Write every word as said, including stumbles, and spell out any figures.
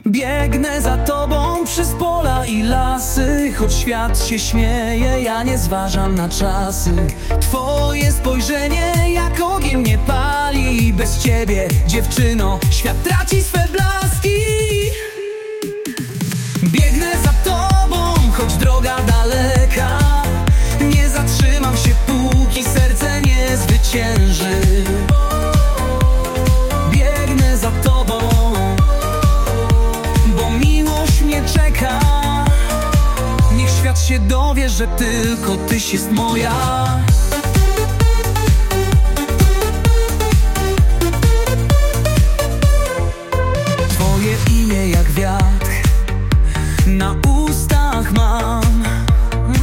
Biegnę za tobą przez pola i lasy, choć świat się śmieje, ja nie zważam na czasy. Twoje spojrzenie jak ogień mnie pali, bez ciebie, dziewczyno, świat traci swe blaski. Biegnę za tobą, choć droga daleka, nie zatrzymam się, póki serce nie zwycięży. Biegnę za tobą, bo miłość mnie czeka. Niech świat się dowie, że tylko tyś jest moja.